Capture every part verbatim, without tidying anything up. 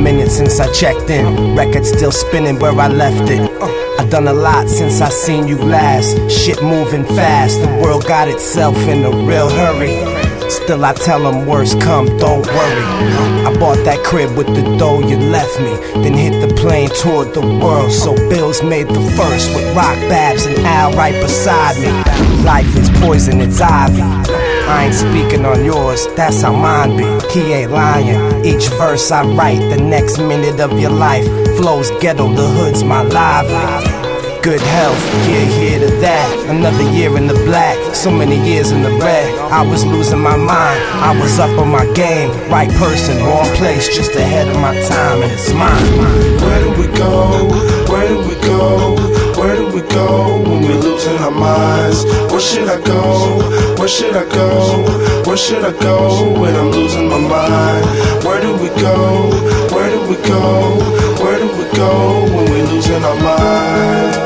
minute since I checked in. Record still spinning where I left it. I done a lot since I seen you last. Shit moving fast, the world got itself in a real hurry. Still I tell them worst come, don't worry. I bought that crib with the dough you left me, then hit the plane, toured the world. So Bills made the first with Rock, Babs, and Al right beside me. Life is poison, it's ivy. I ain't speaking on yours, that's how mine be. He ain't lying, each verse I write, the next minute of your life flows ghetto, the hood's my lively. Good health, yeah, here to that. Another year in the black, so many years in the red. I was losing my mind, I was up on my game. Right person, wrong place, just ahead of my time, and it's mine. Where do we go? Where do we go? Where do we go when we're losing our minds? Where should I go? Where should I go? Where should I go when I'm losing my mind? Where do we go? Where do we go? Where do we go when we're losing our minds?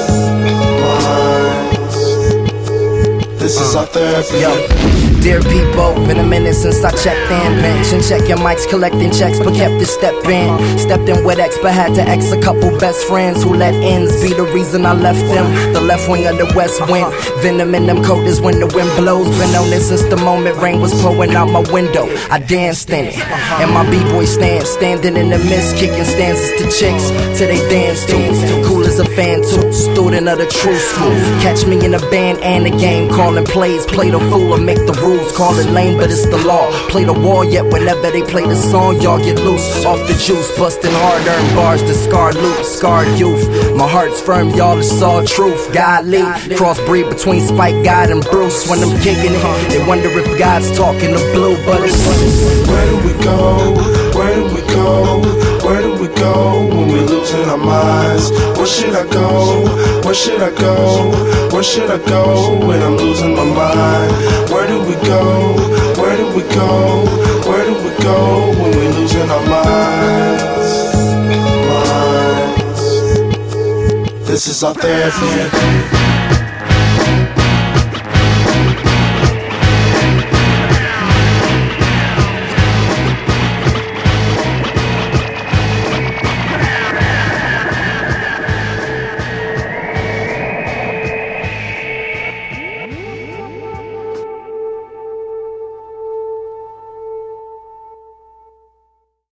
This is our therapy. Yo, dear people, been a minute since I checked in. Bench and check your mics, collecting checks, but kept it step in. Stepped in with X, but had to X a couple best friends who let ends be the reason I left them. The left wing of the west wind, venom in them coaters when the wind blows. Been on it since the moment rain was pouring out my window. I danced in it, and my b-boy stand, standing in the mist, kicking stanzas to chicks till they dance to. Cool as a fan too, student of the true school. Catch me in a band and a game, calling plays, play the fool or make the rules. Call it lame, but it's the law. Play the war, yet whenever they play the song, y'all get loose off the juice, busting hard-earned bars to scar loops, scarred youth. My heart's firm, y'all, it's all truth. Godly, crossbreed between Spike God and Bruce. When I'm kicking it, they wonder if God's talking to blue, but it's where do we go? Where do we go? Where do we go when we're losing our minds? Where should I go? Where should I go? Where should I go when I'm losing my mind? Where do we go? Where do we go? Where do we go when we're losing our minds? Minds. This is our therapy.